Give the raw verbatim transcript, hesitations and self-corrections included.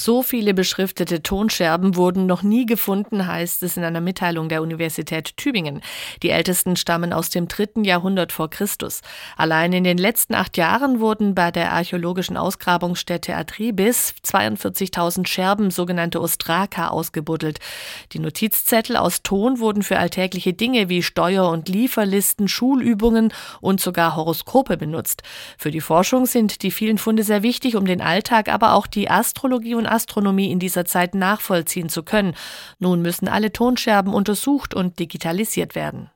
So viele beschriftete Tonscherben wurden noch nie gefunden, heißt es in einer Mitteilung der Universität Tübingen. Die ältesten stammen aus dem dritten Jahrhundert vor Christus. Allein in den letzten acht Jahren wurden bei der archäologischen Ausgrabungsstätte Athribis zweiundvierzigtausend Scherben, sogenannte Ostraka, ausgebuddelt. Die Notizzettel aus Ton wurden für alltägliche Dinge wie Steuer- und Lieferlisten, Schulübungen und sogar Horoskope benutzt. Für die Forschung sind die vielen Funde sehr wichtig, um den Alltag, aber auch die Astrologie und Astronomie in dieser Zeit nachvollziehen zu können. Nun müssen alle Tonscherben untersucht und digitalisiert werden.